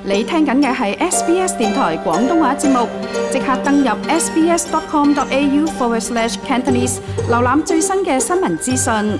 你聽緊嘅係 SBS 電台廣東話節目，即刻登入 sbs.com.au/Cantonese 瀏覽最新嘅新聞資訊。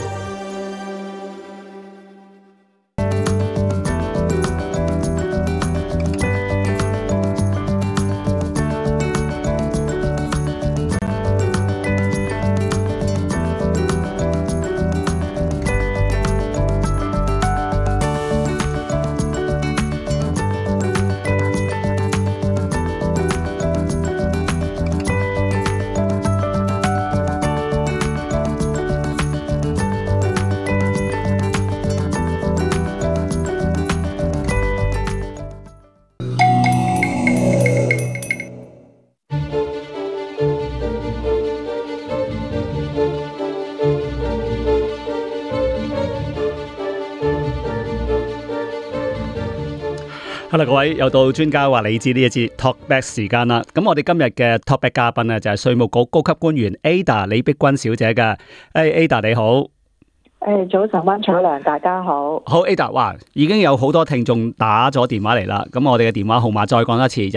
Hello， 各位又到專家話你知呢一節 Talkback 時間啦。咁我哋今日嘅 Talkback 嘉賓咧就係稅務局高級官員 Ada 李碧君小姐嘅。Ada 你好。 早晨溫楚良，大家好。 好 Ada， 哇，已經有好多聽眾打咗電話嚟啦。咁我哋嘅電話號碼再講一次，就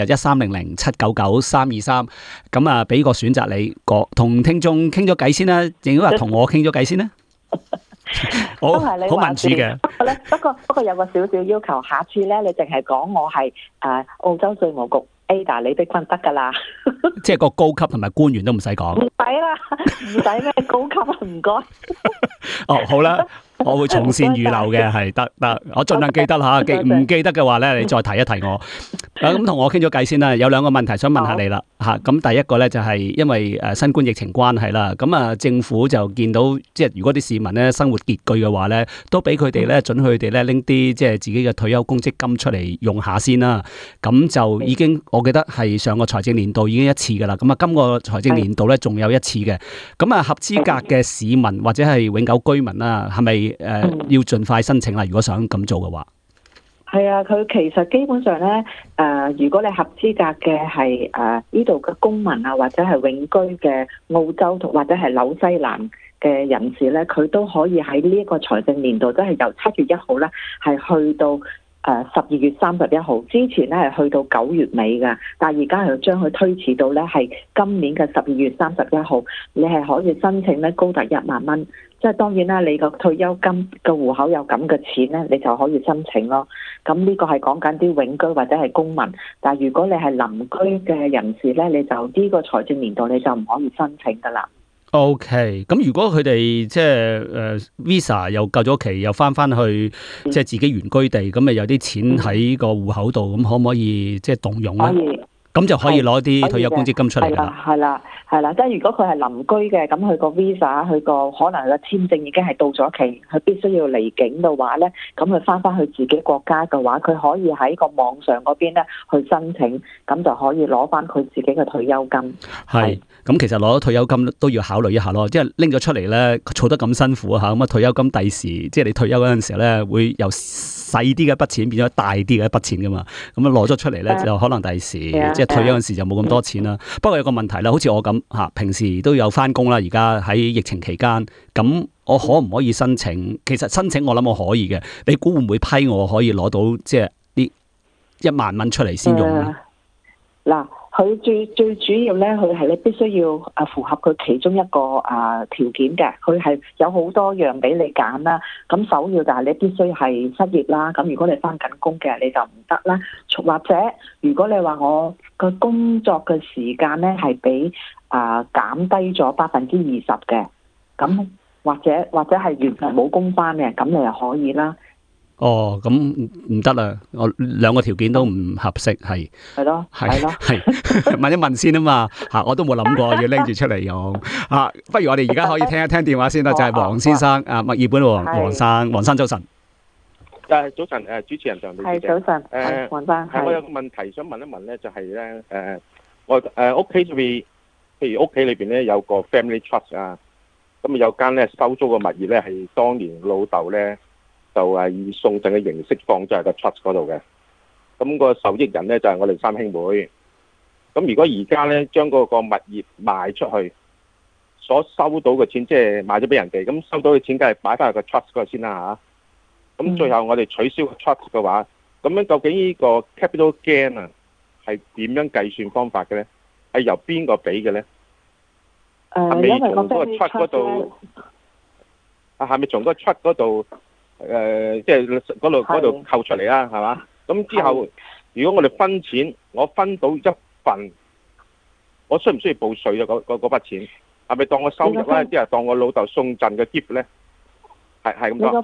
1300-799-323。咁啊，俾個選擇你，同聽眾傾咗偈先啦，定話同我傾咗偈先啦。好民主嘅。 不過有個少少要求，下次咧你淨係講我係澳洲稅務局 Ada 李碧君得噶啦。 即係個高級同埋官員都唔使講。唔使啦，唔使咩高級啊，唔該。 哦，好啦，我會從善如流嘅，係得，我盡量記得吓，唔記得嘅話咧，你再提一提我。咁同我傾咗偈先啦，有兩個問題想問下你啦，吓，咁第一個咧就係因為新冠疫情關係啦，咁啊政府就見到即係如果啲市民咧生活拮據嘅話咧，都俾佢哋咧准佢哋咧拎啲即係自己嘅退休公積金出嚟用下先啦。咁就已經我記得係上個財政年度已經一次噶啦，咁啊今個財政年度咧仲有一次嘅。咁啊合資格嘅市民或者係永久居民啦，係咪要盡快申請啦？如果想咁做嘅話。 係啊，佢其實基本上咧，如果你合資格嘅係呢度嘅公民啊，或者係永居嘅澳洲或者係紐西蘭嘅人士咧，佢都可以喺呢一個財政年度，即係由7月1號咧，係去到12月31號之前咧，係去到9月尾嘅。但係而家係將佢推遲到咧係今年嘅12月31號，你係可以申請咧高達1萬蚊。即係當然啦，你個退休金個戶口有咁嘅錢咧，你就可以申請咯。咁呢個係講緊啲永居或者係公民，但係如果你係臨居嘅人士咧，你就呢個財政年度你就唔可以申請噶啦。 OK， 咁如果佢哋即係Visa 又夠咗期，又翻去即係自己原居地，咁咪有啲錢喺個戶口度，咁可唔可以即係動用咧？可以。咁就可以攞啲退休公積金出嚟啦。係啦，即係如果佢係臨居嘅，咁佢個 Visa， 佢個可能個簽證已經係到咗期，佢必須要離境嘅話咧，咁佢翻去自己國家嘅話，佢可以喺個網上嗰邊咧去申請，咁就可以攞翻佢自己嘅退休金。係，咁其實攞退休金都要考慮一下咯，即係拎咗出嚟咧，儲得咁辛苦嚇，咁啊退休金第時即係你退休嗰陣時咧，會由細啲嘅一筆錢變咗大啲嘅一筆錢噶嘛，咁啊攞咗出嚟咧就可能第時即係退休嗰陣時就冇咁多錢啦。不過有個問題啦，好似我咁嚇，平時都有翻工啦，而家喺疫情期間，咁我可唔可以申請？其實申請我諗我可以嘅，你估會唔會批我可以攞到即係呢1萬蚊出嚟先用咧？ 嗱。佢最主要咧，佢係你必須要符合佢其中一個條件嘅，佢係有好多樣俾你揀啦。咁首要就係你必須係失業啦。咁如果你翻緊工嘅，你就唔得啦。或者如果你話我個工作嘅時間咧係俾減低咗20%嘅，咁或者係完全冇工翻嘅，咁你又可以啦。 哦，咁唔得啦，我兩個條件都唔合適，係咯， 問一問先啊嘛，吓我都冇諗過要拎住出嚟用，不如我哋而家可以聽一聽電話先啦，就係黃先生，墨爾本黃生早晨。 早晨，主持人上， 係早晨，黃生， 我有個問題想問一問咧，就係咧，我屋企裏邊，譬如屋企裏邊咧有個 family trust 啊，咁有間咧收租嘅物業咧係當年老豆咧。就以送贈嘅形式放咗喺個 trust 嗰度嘅，咁個受益人咧就係我哋3兄妹。咁如果而家咧將嗰個物業賣出去，所收到嘅錢即係賣咗俾人哋，咁收到嘅錢梗係擺翻喺個 trust 嗰度先啦嚇。咁最後我哋取消個 trust 嘅話， 咁樣究竟呢個 capital gain 啊係點樣計算方法嘅咧？係由邊個俾嘅咧？係咪從嗰個 trust 嗰度？係咪從嗰個 trust 嗰度？即係嗰度扣出嚟啦，係嘛？咁之後，如果我哋分錢，我分到一份，我需唔需要報稅啊？嗰筆錢係咪當我收入咧？即係當我老豆送贈嘅 gift 咧？係咁講。 你個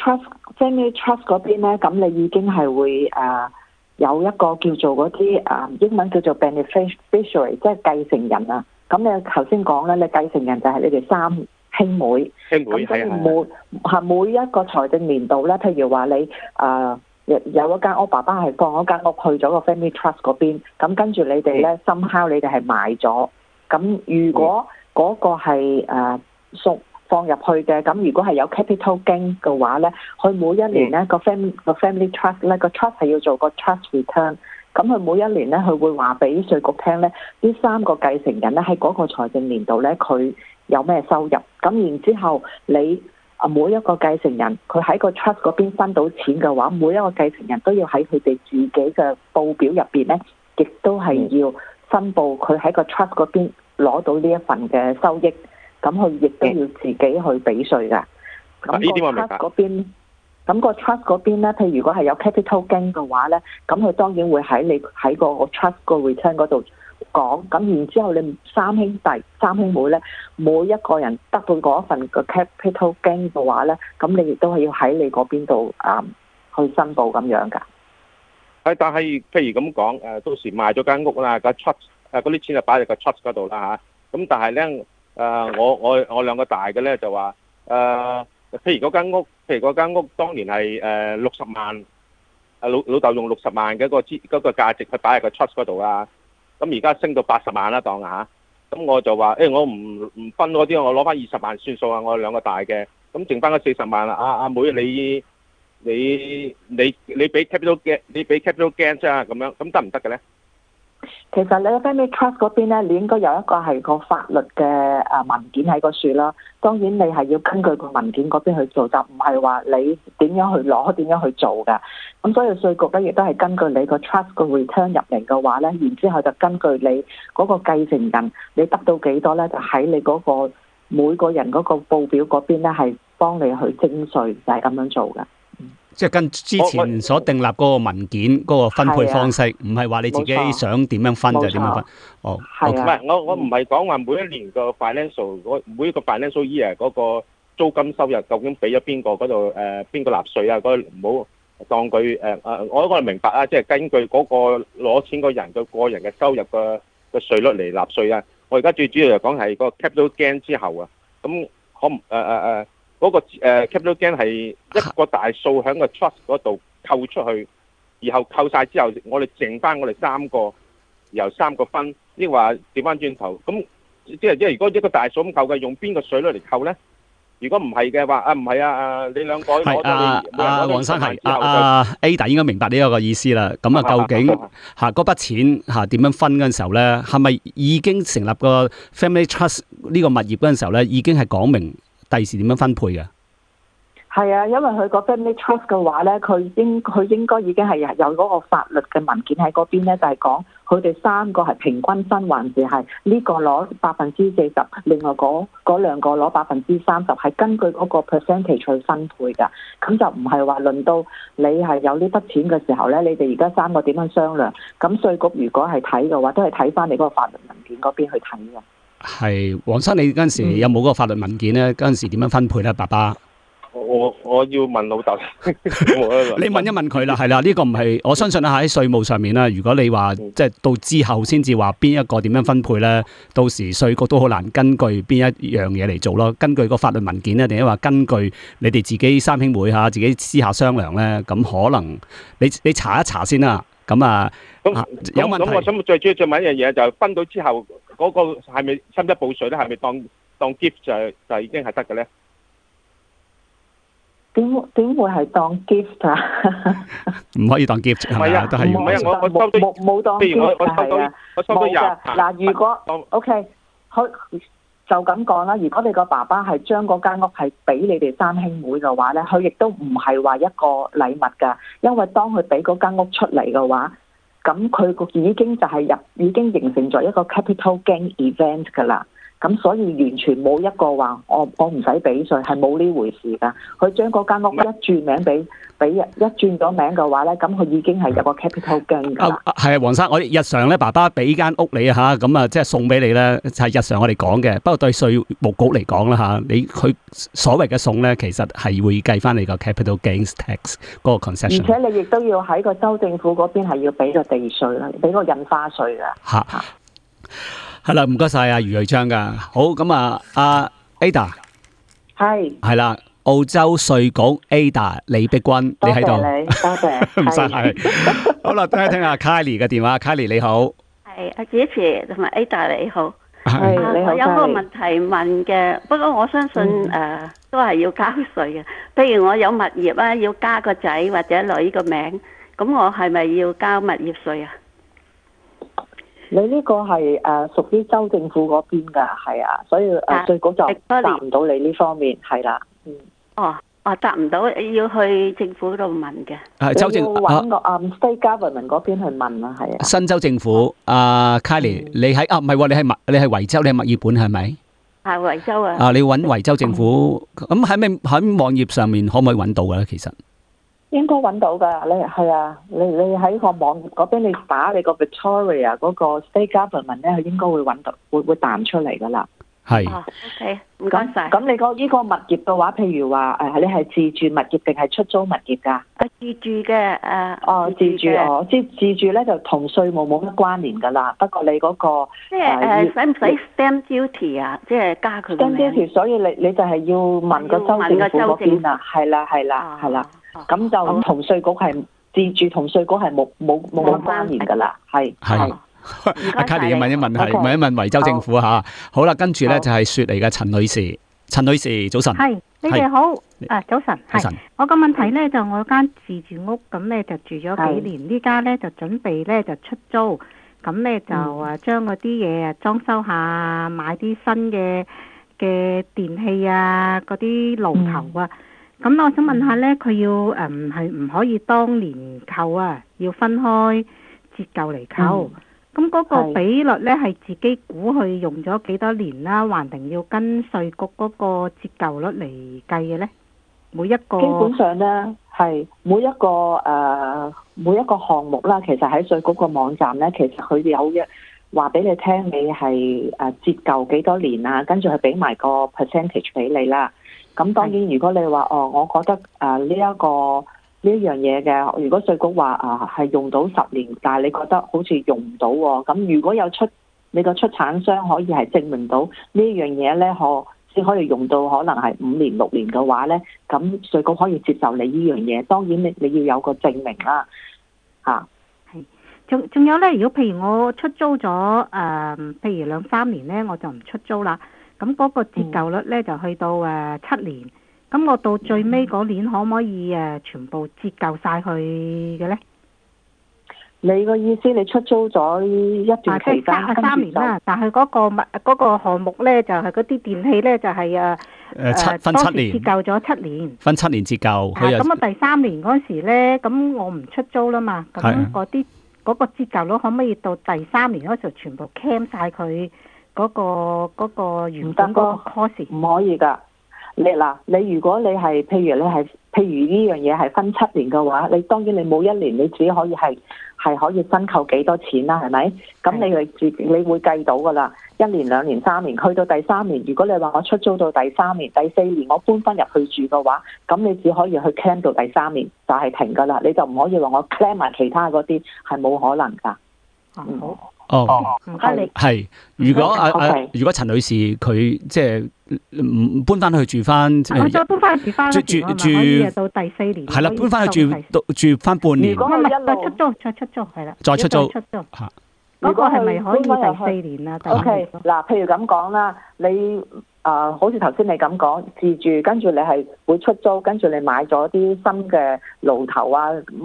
family trust 嗰邊咧，咁你已經係會有一個叫做嗰啲英文叫做 beneficiary， 即係繼承人啊。咁你頭先講咧，你繼承人就係你哋三兄妹，咁所以每一個財政年度咧，譬如話你有一間屋，爸爸係放嗰間屋去咗個 family trust 嗰邊，咁跟住你哋咧somehow你哋係賣咗，咁如果嗰個係放入去嘅，咁如果係有 capital gain 嘅話咧，佢每一年咧個 family trust 咧個 trust 係要做個 trust return，咁佢每一年咧佢會話俾稅局聽咧，呢三個繼承人咧喺嗰個財政年度咧佢有咩收入，咁然之後你每一個繼承人佢喺個 trust 嗰邊分到錢嘅話，每一個繼承人都要喺佢哋自己嘅報表入邊咧，亦都係要申報佢喺個 trust 嗰邊攞到呢一份嘅收益，咁佢亦都要自己去俾稅㗎。咁個 trust 嗰邊，咁個 trust 嗰邊咧，譬如如果係有 capital gain 嘅話咧，咁佢當然會喺個 trust 個 return 嗰度講，咁然之後你三兄妹咧，每一個人得到嗰一份嘅 capital gain 嘅話咧，咁你亦都係要喺你嗰邊度去申報咁樣㗎。 但係譬如咁講，到時賣咗間屋啦，個 trust 嗰啲錢就擺喺個 trust 嗰度啦嚇。咁但係咧，我兩個大嘅咧就話譬如嗰間屋當年係60萬，老豆用60萬嘅嗰個價值去擺喺個 trust 嗰度啊。咁而家升到80萬啦，當下咁我就話我唔分嗰啲，我攞翻20萬算數啊！我兩個大嘅，咁剩翻嗰40萬啦。阿妹你俾 capital gain， 你俾 capital gain 啫，咁樣咁得唔得嘅咧？ 其實你個 family trust 嗰邊咧，你應該有一個係個法律嘅文件喺個處啦。當然你係要根據個文件嗰邊去做，就唔係話你點樣去攞、點樣去做㗎。咁所以稅局咧亦都係根據你個 trust 個 return 入嚟嘅話咧，然之後就根據你嗰個繼承人你得到幾多咧，就喺你嗰個每個人嗰個報表嗰邊咧係幫你去徵稅，就係咁樣做㗎。 即係跟之前所訂立嗰個文件嗰個分配方式，唔係話你自己想點樣分就點樣分。哦， 唔係我唔係講話每一年個 financial 每一個 financial year 嗰個租金收入究竟俾咗邊個嗰度邊個納稅啊？嗰唔好當佢我係明白啊，即係根據嗰個攞錢個人嘅個人嘅收入嘅稅率嚟納稅啊。我而家最主要就講係個 capital gain 之後啊，咁可唔嗰個capital gain 係一個大數喺個 trust 嗰度扣出去，然後扣晒之後，我哋剩翻我哋三個，由3個分，抑或調翻轉頭，咁即係如果一個大數咁扣嘅，用邊個稅率嚟扣咧？如果唔係嘅話，唔係你兩個係黃生係Ada 應該明白呢一個意思啦。咁究竟嗰筆錢點樣分嗰陣時候咧，係咪已經成立個 family trust 呢個物業嗰陣時候咧，已經係講明第時點樣分配嘅？ 係啊，因為佢個 family trust 嘅話咧，佢應該已經係有嗰個法律嘅文件喺嗰邊咧，就係講佢哋3個係平均分，還是係呢個攞40%，另外嗰兩個攞30%，係根據嗰個 percentage 去分配㗎。咁就唔係話輪到你係有呢筆錢嘅時候咧，你哋而家3個點樣商量？咁稅局如果係睇嘅話，都係睇翻你嗰個法律文件嗰邊去睇嘅。 係，黃生，你嗰陣時有冇嗰個法律文件咧？嗰陣時點樣分配咧？爸爸， 我要問老豆， 你問一問佢啦，係啦，呢個唔係我相信啦，喺稅務上面啦。如果你話即係到之後先至話邊一個點樣分配咧，到時稅局都好難根據邊一樣嘢嚟做咯。根據個法律文件咧，定係話根據你哋自己三兄妹自己私下商量咧？咁可能你查一查先啦。咁有問題。 咁我想最主要再問一樣嘢，就係分到之後嗰個係咪使唔使報稅咧？係咪當 gift 就已經係得嘅咧？ 點會係當 gift 啊？ 唔可以當 gift， 係咪啊？都係唔係啊！我收到冇當 gift 係啊！冇㗎嗱，如果 OK， 就咁講啦。如果你個爸爸係將嗰間屋係俾你哋三兄妹嘅話咧，佢亦都唔係話一個禮物㗎，因為當佢俾嗰間屋出嚟嘅話，咁佢已經就係已經形成咗一個 capital gain event 㗎啦。咁所以完全冇一個話我唔使俾稅，係冇呢回事㗎。佢將嗰間屋一轉名俾一轉咗名嘅話咧，咁佢已經係有個 capital gain 㗎啦。 係啊，黃生，我哋日常咧，爸爸俾間屋你嚇，咁啊，即係送俾你咧，就係日常我哋講嘅。不過對稅務局嚟講啦嚇，佢所謂嘅送咧，其實係會計翻你個 capital gains tax 嗰個 concession。 而且你亦都要喺個州政府嗰邊係要俾個地稅啦，俾個印花稅㗎。 嚇，係啦，唔該晒啊，余瑞章㗎。好，咁啊，阿 Ada 係啦。澳洲稅局 Ada 李碧君，你喺度， 多謝， 唔使。好啦，聽一聽阿 Kylie 嘅電話。Kylie 你好， 係阿主持同埋 Ada 你好， 係你好。 我有個問題問嘅，不過我相信都係要交稅嘅。譬如我有物業啊，要加個仔或者女個名，咁我係咪要交物業稅啊？ 你呢個係屬於州政府嗰邊㗎，係啊，所以稅局就答唔到你呢方面，係啦， 答唔到，要去政府嗰度問嘅。 州政府揾個state government 嗰邊去問啊，係啊。 新州政府Kylie 你喺唔係喎？你係維州，你係墨爾本係咪？ 係維州啊。 你揾維州政府，咁喺網頁上面可唔可以揾到嘅咧？其實應該揾到㗎，你係啊，你喺個網頁嗰邊，你打你個 Victoria 嗰個 state government 咧，佢應該會揾到，會彈出嚟㗎啦。 係。 OK，唔該晒。 咁你呢個物業嘅話，譬如話你係自住物業定係出租物業㗎？ 自住嘅自住自住咧就同稅務冇乜關聯㗎啦。不過你嗰個即係使唔使 stamp duty 啊？即係加佢 stamp duty，所以你就係要問個州政府嗰邊啊。係啦。咁就同稅局係自住同稅局係冇乜關聯㗎啦。係。 阿 Kylie 要問一問維州政府嚇。好啦，跟住咧就係雪梨嘅陳女士。陳女士，早晨。 係，你哋好。早晨。係。我個問題咧就我間自住屋咁咧就住咗幾年，呢家咧就準備咧就出租，咁咧就將嗰啲嘢裝修下，買啲新嘅電器啊，嗰啲爐頭啊。咁我想問下咧，佢要係唔可以當年扣啊？要分開折舊嚟扣。咁嗰個比率咧係自己估佢用咗幾多年啦，還定要跟稅局嗰個折舊率嚟計嘅咧？每一個基本上咧係每一個項目啦，其實喺稅局個網站咧，其實佢有嘅話俾你聽，你係折舊幾多年啊，跟住佢俾埋個 percentage 俾你啦。咁當然，如果你話我覺得呢一樣嘢嘅，如果稅局話係用到10年，但係你覺得好似用唔到喎，咁如果有你個出產商可以係證明到呢樣嘢咧，先可以用到可能係5年6年嘅話咧，咁稅局可以接受你呢樣嘢。當然你要有個證明啦，嚇。 係，仲有咧，如果譬如我出租咗譬如2-3年咧，我就唔出租啦。咁嗰個折舊率咧就去到7年。咁我到最尾嗰年可唔可以全部折舊晒佢嘅咧？你個意思你出租咗一段期間3年啦，但係嗰個項目咧就係嗰啲電器咧就係分7年折舊咗7年， 分7年折舊。 咁第3年嗰時咧，咁我唔出租啦嘛，咁嗰個折舊率可唔可以到第3年嗰時候全部 cam 晒佢嗰個原本嗰個 cost？唔可以㗎。你如果你係譬如呢樣嘢係分7年嘅話，你當然你冇1年你只可以係可以申購幾多錢啦，係咪？咁你會計到㗎啦。1年、2年、3年，去到第3年，如果你話我出租到第3年、第4年我搬翻入去住嘅話，咁你只可以去 claim 到第3年就係停㗎啦。你就唔可以話我 claim 埋其他嗰啲，係冇可能㗎。 好。唔該你。 係，如果陳女士佢即係唔搬翻去住翻， 我再搬翻去住翻住到第4年。 係啦，搬翻去住翻半年。 如果係再出租係啦。 再出租嚇。嗰個係咪可以第4年啊 ？OK，嗱，譬如咁講啦，你好似頭先你咁講自住，跟住你係會出租，跟住你買咗啲新嘅爐頭啊，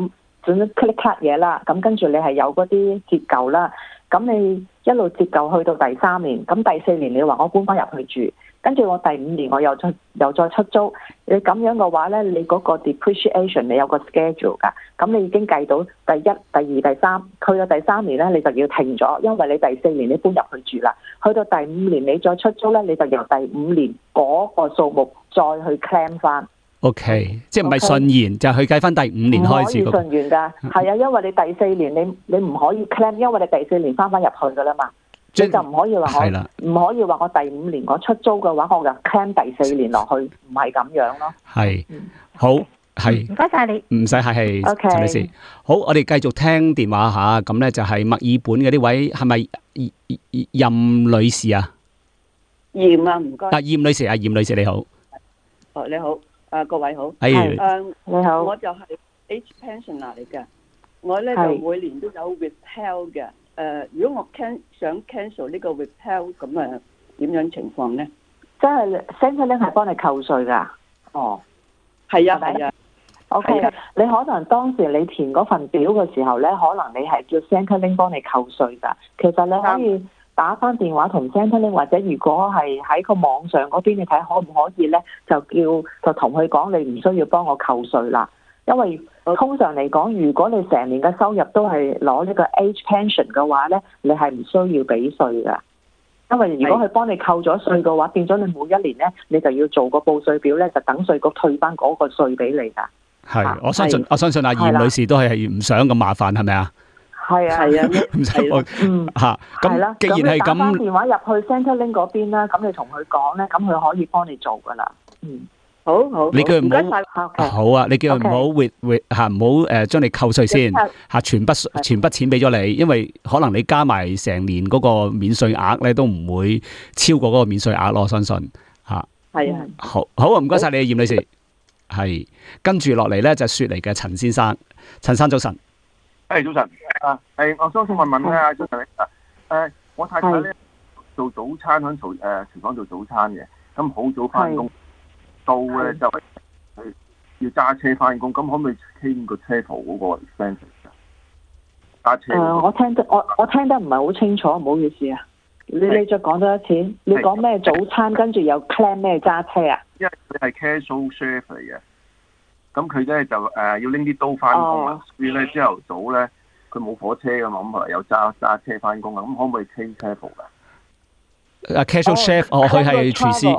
總之 click cut 嘢啦，咁跟住你係有嗰啲折舊啦，咁你一路折舊去到第3年，咁第4年你話我搬翻入去住，跟住我第5年我又再出租，你咁樣嘅話咧，你嗰個 depreciation 你有個 schedule 㗎，咁你已經計到第1、第2、第3，去到第3年咧你就要停咗，因為你第4年你搬入去住啦，去到第5年你再出租咧，你就由第5年嗰個數目再去 claim 翻。 OK， 即係唔係順延，就係去計翻第5年開始。 唔可以順延㗎，係啊，因為你第4年你唔可以 claim，因為你第4年翻入去㗎啦嘛，你就唔可以話唔可以話我第5年我出租嘅話，我就 claim 第4年落去，唔係咁樣咯。係， 好，係。 唔該晒你， 唔使客氣， 陳女士。 好，我哋繼續聽電話嚇，咁咧就係墨爾本嘅呢位係咪任女士啊？ 嚴啊，唔該。 嚴女士，嚴女士你好。 哦，你好。各位好， 你好， 我就係 H pensioner 嚟嘅，我咧就每年都有 withheld 嘅。如果我想 cancel 呢個 withheld，咁點樣情況咧？ 即係 Centrelink 係幫你扣稅㗎。哦， 係啊。 OK，你可能當時你填嗰份表嘅時候咧，可能你係叫 Centrelink 幫你扣稅㗎。其實你可以打翻電話同 Centrelink，或者如果係喺個網上嗰邊，你睇可唔可以咧，就同佢講你唔需要幫我扣稅啦。因為通常嚟講，如果你成年嘅收入都係攞呢個 age pension 嘅話咧，你係唔需要俾稅噶。因為如果佢幫你扣咗稅嘅話，變咗你每一年咧，你就要做個報稅表咧，就等稅局退翻嗰個稅俾你噶。 係，我相信阿嚴女士都係唔想咁麻煩，係咪啊？ 係啊， 唔使我咁既然係咁，打翻電話入去 Centrelink 嗰邊啦，咁你同佢講咧，咁佢可以幫你做噶啦。 好， 你叫佢唔好好啊！你叫佢唔好唔好將你扣稅先全筆錢俾咗你，因為可能你加埋成年嗰個免稅額咧，都唔會超過嗰個免稅額咯。我相信係啊， 好啊！唔該晒你，嚴女士。係跟住落嚟咧，就雪梨嘅陳先生，陳生早晨。 早晨我想問咧，早晨我太太咧做早餐喺廚房做早餐嘅，咁好早翻工，到咧就要揸車翻工，咁可唔可以傾個車途嗰個 expense 揸車？ 我聽得唔係好清楚，唔好意思啊。你再講多一次，你講咩早餐，跟住又 claim 咩揸車啊？ 因為佢係 casual chef 嚟嘅，咁佢咧就要拎啲刀翻工啦，所以咧朝頭早咧佢冇火車噶嘛，咁後來又揸車翻工啊，咁可唔可以 claim travel 噶 ？casual chef，佢係廚師。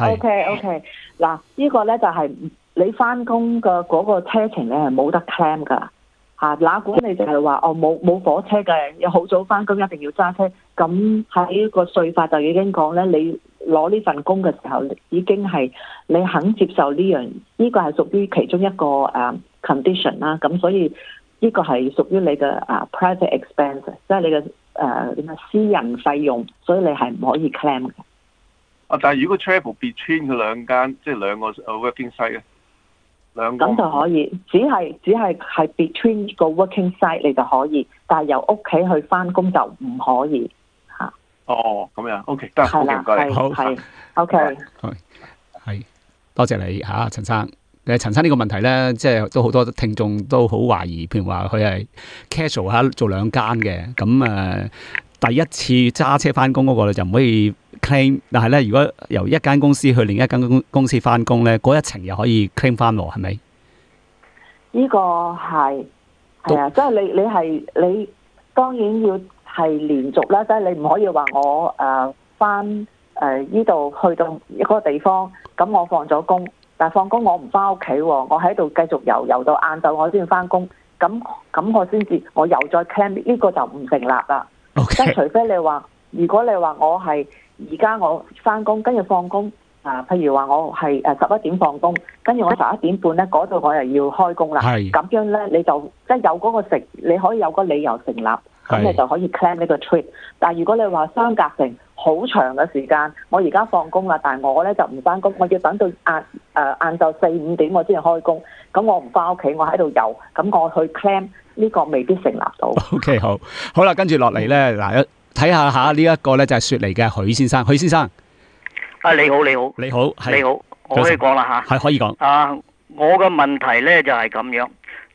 OK， 嗱，呢個咧就係你翻工嘅嗰個車程，你係冇得 claim 噶。哪管你就係話冇火車嘅，又好早翻工一定要揸車，咁喺個稅法就已經講咧，你攞呢份工嘅時候已經係你肯接受呢個係屬於其中一個condition 啦，咁所以呢個係屬於你嘅private expense， 即係你嘅私人費用，所以你係唔可以 claim 嘅。 但係如果 travel between 佢兩間，即係兩個 working site 咧？ 咁就可以，只係 between 個 working site 你就可以，但係由屋企去翻工就唔可以嚇。 咁樣 OK， 得，好唔該你。 好，OK， 係多謝你嚇，陳生。陳生呢個問題咧，即係都好多聽眾都好懷疑，譬如話佢係 casual 做兩間嘅，咁第一次揸車翻工嗰個就唔可以 claim， 但係咧如果由一間公司去另一間公司翻工咧，嗰一程又可以 claim 翻喎，係咪？ 呢個係啊，即係你當然要係連續啦，即係你唔可以話我翻呢度去到一個地方，咁我放咗工，但係放工我唔翻屋企喎，我喺度繼續遊到晏晝，我先翻工，咁我先至我又再 claim， 呢個就唔成立啦。即係除非你話，如果你話我係而家我翻工，跟住放工譬如話我係11點放工，跟住我11點半咧嗰度我又要開工啦。咁樣咧你就即係有嗰個你可以有個理由成立，咁你就可以 claim 呢個 trip。但係如果你話相隔成好長嘅時間，我而家放工啦，但係我咧就唔翻工，我要等到晏晝4、5點我先開工，咁我唔翻屋企，我喺度遊，咁我去 claim 呢個未必成立到。 OK， 好啦，跟住落嚟咧，嗱，睇下呢一個咧就係雪梨嘅許先生，許先生。 你好， 你好， 我可以講啦嚇。 係可以講。 我嘅問題咧就係咁樣，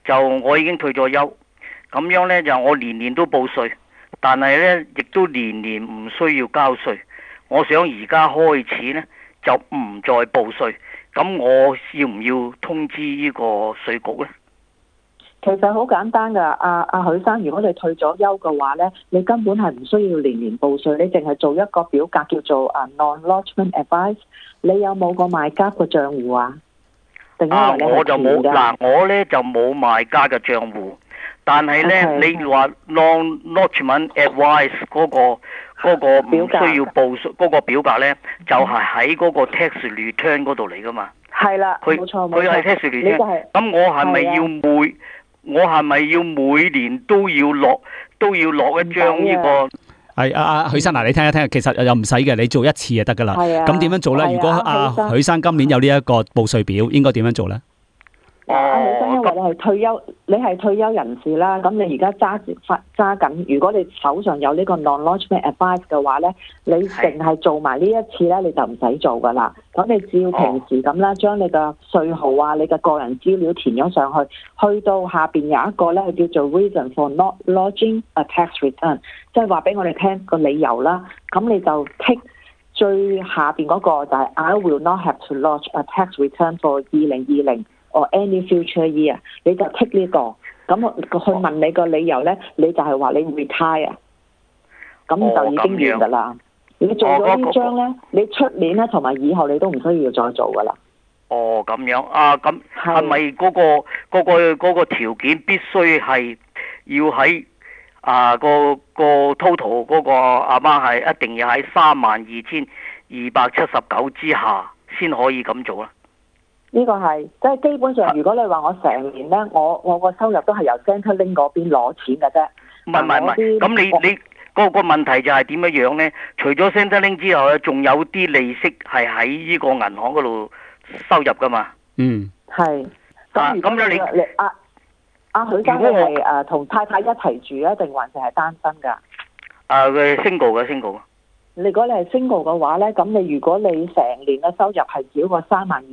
就我已經退咗休，咁樣呢，就我年年都報稅，但係呢，亦都年年唔需要交稅。我想而家開始呢，就唔再報稅，咁我要唔要通知呢個稅局呢？ 其實好簡單㗎，阿許生，如果你退咗休嘅話咧，你根本係唔需要年年報稅，你淨係做一個表格叫做non-lodgement advice。你有冇個賣家嘅賬戶啊？定係你我就冇嗱，我咧就冇賣家嘅賬戶，但係咧你話 non-lodgement advice 嗰個唔需要報稅嗰個表格咧，就係喺嗰個 tax return 嗰度嚟噶嘛。係啦，冇錯冇錯。佢係 tax return，咁我係咪要每年都要落一張呢個？ 係許生嗱，你聽一聽，其實又唔使嘅，你做一次就得噶啦。咁點樣做咧？如果許生今年有呢一個報稅表，應該點樣做咧？ 許生，因為你係退休人士啦，咁你而家揸緊，如果你手上有呢個 non-lodgement advice 嘅話咧，你淨係做埋呢一次咧，你就唔使做噶啦。咁你照平時咁啦，將你嘅稅號啊、你嘅個人資料填咗上去，去到下邊有一個咧，佢叫做 reason for not lodging a tax return， 即係話俾我哋聽個理由啦。咁你就剔最下邊嗰個就係 I will not have to lodge a tax return for 2020。or any future year， 你就剔呢個，咁去問你個理由咧，你就係話你 retire， 咁就已經完噶啦。你做咗呢張咧，你出年咧同埋以後你都唔需要再做噶啦。 哦，咁樣啊，咁係咪嗰個條件必須係要喺個 total 嗰個amount係一定要喺32,279之下先可以咁做啦？ 呢個係即係基本上，如果你話我成年咧，我個收入都係由 Centrelink 嗰邊攞錢嘅啫。 唔係，咁你個問題就係點樣咧？除咗 Centrelink 之後咧，仲有啲利息係喺呢個銀行嗰度收入噶嘛？嗯，係。咁樣你阿許生係同太太一齊住啊，定還是係單身㗎？ 佢 single 嘅。 如果你係 single 嘅話咧，咁如果你成年嘅收入係少過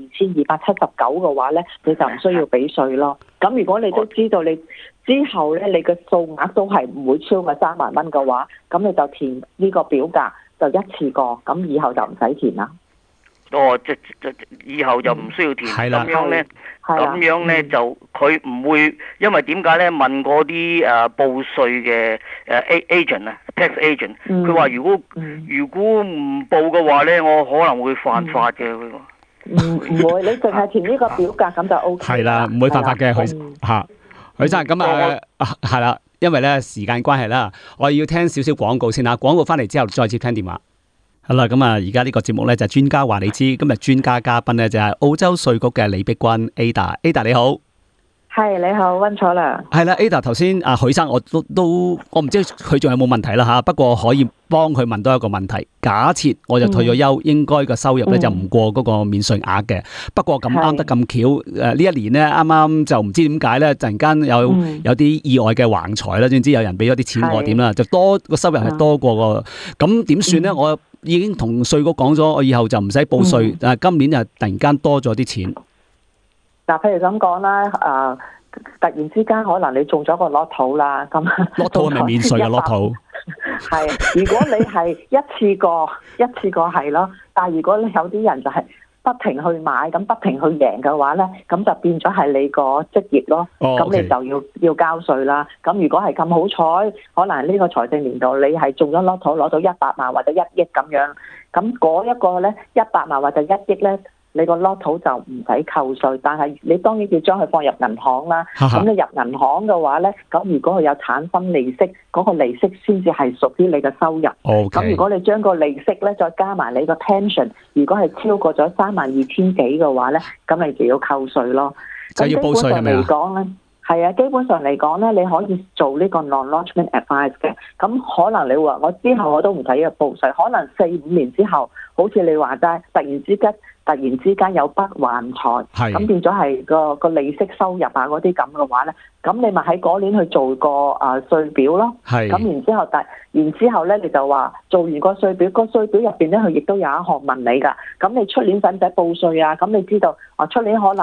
32,279嘅話咧，你就唔需要俾稅咯。咁如果你都知道你之後咧，你嘅數額都係唔會超過3萬蚊嘅話，咁你就填呢個表格就一次過，咁以後就唔使填啦。 哦，即以後就唔需要填，咁樣咧就佢唔會，因為點解咧？問嗰啲報稅嘅agent 啊 ，tax agent，佢話如果唔報嘅話咧，我可能會犯法嘅。佢話唔會，你淨係填呢個表格咁就 OK。 係啦，唔會犯法嘅，許生咁係啦，因為咧時間關係啦，我要聽少少廣告先啦，廣告翻嚟之後再接聽電話。好啦，咁而家呢個節目咧就專家話你知，今日專家嘉賓咧就係澳洲稅局嘅李碧君 Ada 你好。 係你好，溫楚良。 係啦 ，Ada 頭先許生我我唔知佢仲有冇問題啦吓，不過可以幫佢問多一個問題。假設我就退咗休，應該個收入咧就唔過嗰個免稅額嘅。不過咁啱得咁巧，呢一年咧啱啱就唔知點解咧，突然間有啲意外嘅橫財啦，總之有人俾咗啲錢我點啦，就多個收入係多過個，咁點算咧？我已經同稅局講咗，我以後就唔使報稅，但係今年就突然間多咗啲錢。 嗱，譬如咁講啦，突然之間可能你中咗個 lotto 啦，咁 lotto 係咪免稅嘅 lotto？ 係，如果你係一次過係咯，但係如果你有啲人就係不停去買，咁不停去贏嘅話咧，咁就變咗係你個職業咯，咁你就要交稅啦。咁如果係咁好彩，可能呢個財政年度你係中咗 lotto 攞到100萬或者1億咁樣，咁嗰一個咧100萬或者1億咧，你個 lotto 就唔使扣稅，但係你當然要將佢放入銀行啦。咁你入銀行嘅話咧，咁如果佢有產生利息，嗰個利息先至係屬於你嘅收入。咁如果你將個利息咧再加埋你個 pension， 如果係超過咗32,000幾嘅話咧，咁你就要扣稅咯。 就要報稅係咪啊？ 基本上嚟講咧，係啊，基本上嚟講咧，你可以做呢個 non-lodgement advice 嘅。咁可能你話我之後我都唔使要報稅，可能4-5年之後，好似你話齋，突然之間有筆橫財，咁變咗係個利息收入啊嗰啲咁嘅話咧，咁你咪喺嗰年去做個稅表咯。咁然之後咧，你就話做完個稅表，個稅表入邊咧，佢亦都有一項問你㗎。咁你出年使唔使報稅啊？咁你知道出年可能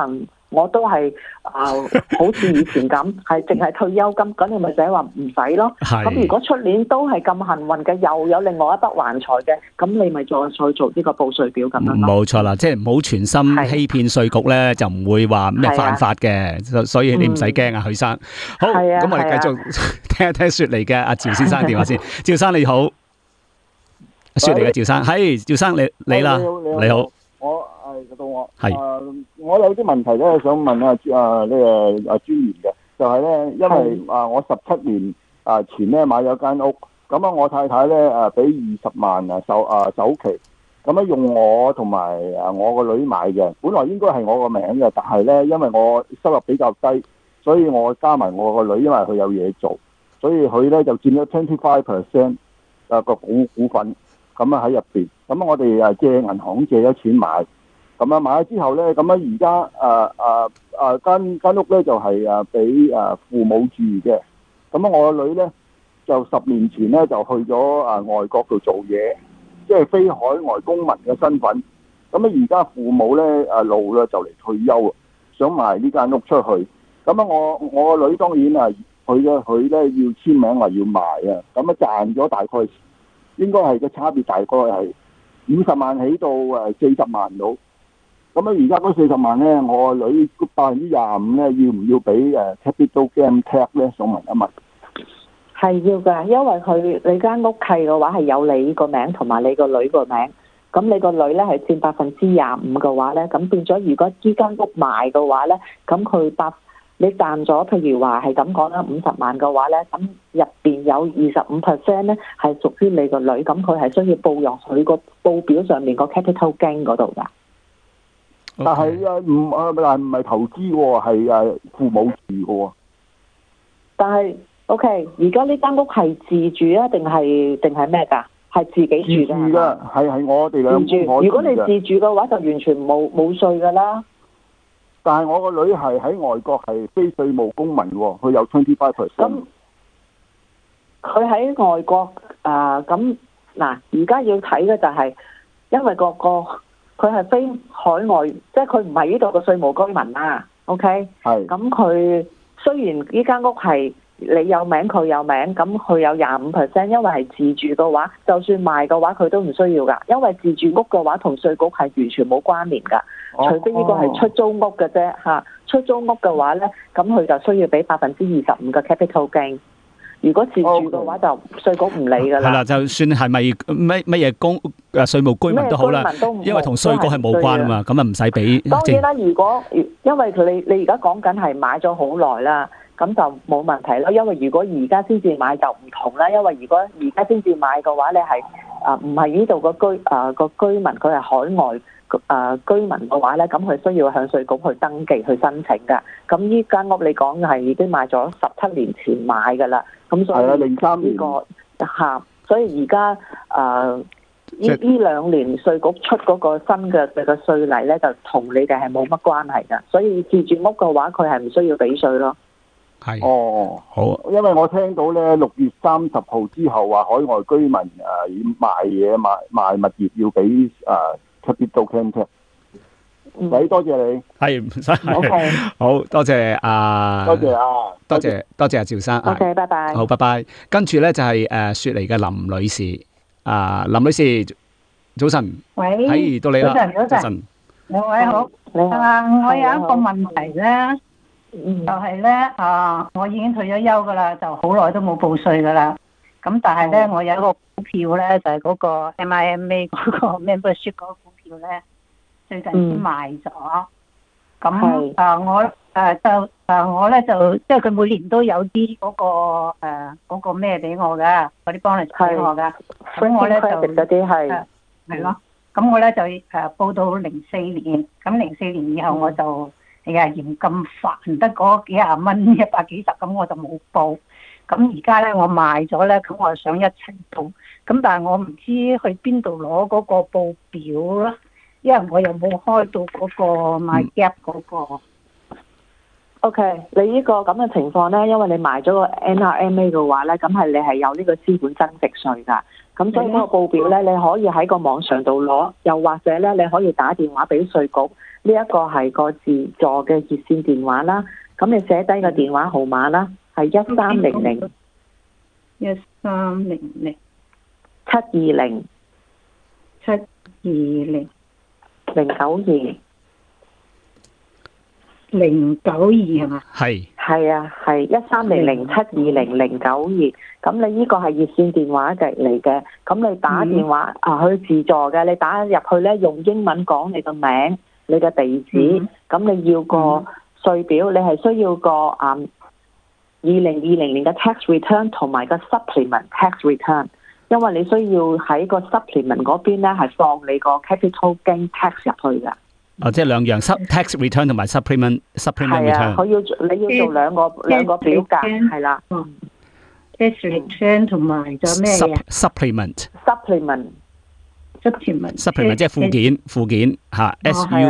我都係好似以前咁，係淨係退休金，咁你咪寫話唔使咯。咁如果出年都係咁幸運嘅，又有另外一筆橫財嘅，咁你咪再做呢個報稅表咁樣咯。 冇錯啦，即係唔好全心欺騙稅局咧，就唔會話咩犯法嘅，所以你唔使驚啊，許生。好，咁我哋繼續聽一聽雪梨嘅阿趙先生電話先。趙生你好，雪梨嘅趙生，係趙生你啦，你好。 我到我係我有啲問題咧，想問下呢個專員嘅，就係咧，因為我17年前咧買咗間屋，咁我太太咧俾20萬首期，咁用我同埋我個女買嘅，本來應該係我個名嘅，但係咧因為我收入比較低，所以我加埋我個女，因為佢有嘢做，所以佢咧就佔咗 25% 個股份，咁喺入邊，咁我哋借銀行借咗錢買。咁買咗之後咧，咁而家間屋咧就係俾父母住嘅。咁我個女咧就10年前咧就去咗外國度做嘢，即係非海外公民嘅身份。咁而家父母咧老啦就嚟退休，想賣呢間屋出去。咁我個女當然佢咧要簽名話要賣啊。咁賺咗大概應該係個差別大概係50萬起到40萬到。咁而家嗰40萬咧，我個女25%咧，要唔要俾capital gain tax 咧？想問一問。 係要㗎，因為你間屋契嘅話係有你個名同埋你個女個名，咁你個女咧係佔25%嘅話咧，咁變咗如果呢間屋賣嘅話咧，咁你賺咗，譬如話係咁講啦，50萬嘅話咧，咁入邊有25%咧係屬於你個女，咁佢係需要報入佢個報表上面個 capital gain 嗰度㗎。 但係唔係投資喎，係父母住嘅喎。但係 OK， 而家呢間屋係自住啊，定係咩㗎？係自己住㗎。自住㗎， 係我哋兩公婆住。 如果你自住嘅話，就完全冇稅㗎啦。 但係我個女係喺外國係非稅務公民喎，佢有 25%。咁佢喺外國咁嗱，而家要睇嘅就係因為佢係非海外，即係佢唔係呢度嘅稅務居民啦。OK，係。咁佢雖然呢間屋係你有名，佢有名，咁佢有25%，因為係自住嘅話，就算賣嘅話，佢都唔需要㗎。因為自住屋嘅話，同稅局係完全冇關聯㗎。除非呢個係出租屋嘅啫嚇。出租屋嘅話咧，咁佢就需要俾25%嘅 capital gain。如果自住嘅話，就稅局唔理㗎啦。 係啦，就算係咪乜嘢稅務居民都好啦，因為同稅局係冇關啊嘛，咁啊唔使俾。 當然啦，如果因為你而家講緊係買咗好耐啦，咁就冇問題咯。因為如果而家先至買就唔同啦，因為如果而家先至買嘅話，你係唔係呢度個居民，佢係海外居民嘅話咧，咁佢需要向稅局去登記去申請㗎。咁呢間屋你講係已經買咗17年前買㗎啦。咁所以 03年所以而家呢2年稅局出嗰個新嘅稅例咧，就同你哋係冇乜關係㗎。所以自住屋嘅話，佢係唔需要俾稅咯。 係。 好。因為我聽到咧6月30號之後話海外居民要賣嘢賣物業要俾capital gain tax。多謝你。係唔使。 OK。 好多謝多謝阿趙生。 OK， 拜拜。 好，拜拜。跟住咧就係雪梨嘅林女士。林女士，早晨。 喂。 係到你啦。 早晨。兩位好。我有一個問題咧，就係咧我已經退咗休噶啦，就好耐都冇報稅噶啦。咁但係咧，我有一個股票咧，就係嗰個 MIMA 嗰個 membership 嗰個股票咧。最近先賣咗，咁我咧就即係佢每年都有啲嗰個咩俾我噶，嗰啲幫你俾我噶，咁我咧就係咯，咁我咧就報到04年，咁04年以後我就嫌咁煩，得嗰幾廿蚊100幾十，咁我就冇報。咁而家咧我賣咗咧，咁我想一齊報，咁但係我唔知去邊度攞嗰個報表啦。因為我又冇開到嗰個買 gap 嗰個。 OK， 你呢個咁嘅情況咧，因為你賣咗個 NRMA 嘅話咧，咁你係有呢個資本增值稅㗎。咁所以嗰個報表咧，你可以喺個網上度攞，又或者咧你可以打電話俾稅局， 呢一個係個自助嘅熱線電話啦。咁你寫低個電話號碼啦，係1300 1300 720 720 092 092係嘛？ 係啊，係1300 720 092。咁你呢個係熱線電話嚟嘅，咁你打電話去自助嘅，你打入去咧用英文講你個名、你嘅地址，咁你要個稅表，你係需要個2020年嘅 tax return 同埋個 supplement tax return， 因為你需要喺個 supplement 嗰邊咧係放你個 capital gain tax 入去㗎。 即係兩樣 tax return 同埋 supplement return。 佢你要做兩個表格，係啦。 tax return 同埋就咩嘢 supplement 即係附件嚇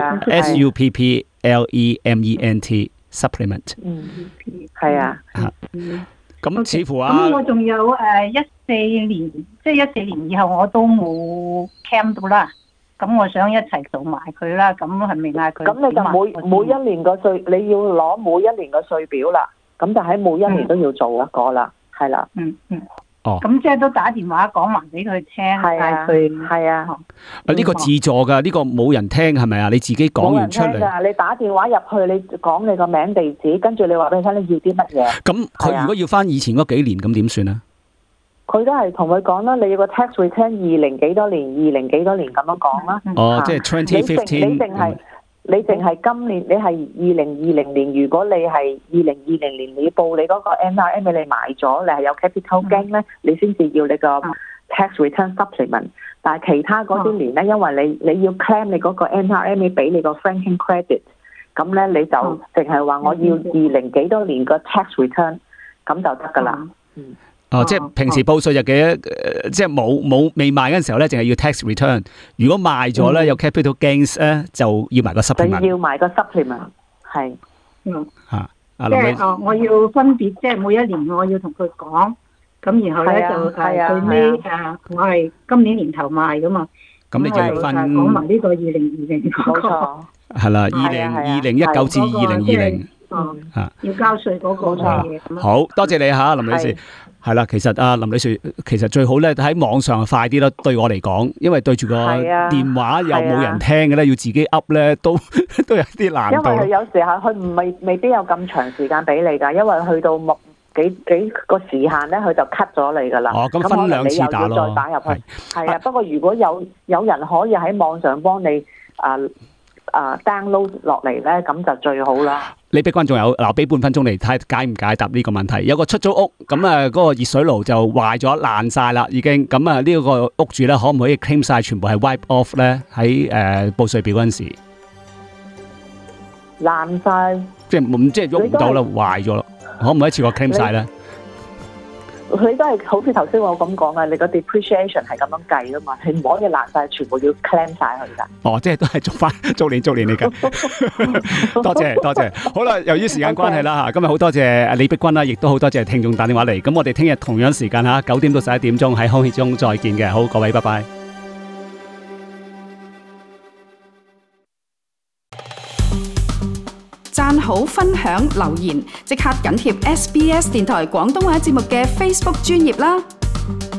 supplement supplement。 係啊。 咁似乎咁我仲有14年，即係14年以後我都冇 claim 到啦。咁我想一齊做埋佢啦，咁係咪嗌佢？ 咁你就每一年個稅，你要攞每一年個稅表啦。咁就喺每一年都要做一個啦，係啦。 哦。 咁即係都打電話講埋俾佢聽，嗌佢。係啊。 呢個自助㗎，呢個冇人聽係咪啊？你自己講完出嚟。冇人聽㗎， 你打電話入去，你講你個名地址，跟住你話俾佢聽你要啲乜嘢。 咁佢如果要翻以前嗰幾年，咁點算啊？ 佢都係同佢講啦，你要個 tax return 20幾多年20幾多年咁樣講啦。 即係2015。 你淨係今年，你係2020年，如果你係2020年你報你嗰個 NRM 你賣咗，你係有 capital gain 咧，你先至要你個 tax return supplement。但係其他嗰啲年咧，因為你要 claim 你嗰個 NRM 俾你個 franking credit，咁咧你就淨係話我要20幾多年個 tax return， 咁就得㗎啦。 即係平時報稅日嘅，即係冇未賣嗰陣時候咧，淨係要 tax return。如果賣咗咧，有 capital gains 咧，就要埋個 supplement。 要埋個 supplement， 係。 即係我要分別，即係每一年我要同佢講，咁然後咧就最尾我係今年年頭賣噶嘛。 咁你就要分講埋呢個2020嗰個。 係啦，2019至2020。 要交稅嗰個嘢。 好多謝你嚇，林女士。係啦，其實林女士其實最好咧喺網上快啲啦。對我嚟講，因為對住個電話又冇人聽嘅咧，要自己噏咧都有啲難度。 因為佢有時候佢未必有咁長時間俾你㗎，因為去到幾個時限咧，佢就 cut 咗你㗎啦。 咁分2次打咯。 再打入去。係啊，不過如果有人可以喺網上幫你download 落嚟咧，咁就最好啦。 李碧君仲有俾半分鐘嚟睇解唔解答呢個問題。有個出租屋咁嗰個熱水爐就壞咗爛晒啦，已經咁呢個屋主咧可唔可以 claim 晒全部係 wipe off 咧？喺報稅表嗰陣時爛晒，即係喐唔到啦，壞咗咯，可唔可以一次過 claim 晒咧？ 佢都係好似頭先我咁講啊，你個 depreciation 係咁樣計噶嘛，你唔可以爛晒，全部要 claim 晒佢噶。 即係都係逐年嚟㗎。多謝。好啦，由於時間關係啦嚇，今日好多謝李碧君啦，亦都好多謝聽眾打電話嚟。咁我哋聽日同樣時間嚇9點到11點鐘喺空氣中再見嘅。好，各位拜拜。 讚好、分享、留言，即刻緊貼SBS 電台廣東話節目嘅 Facebook 專頁啦！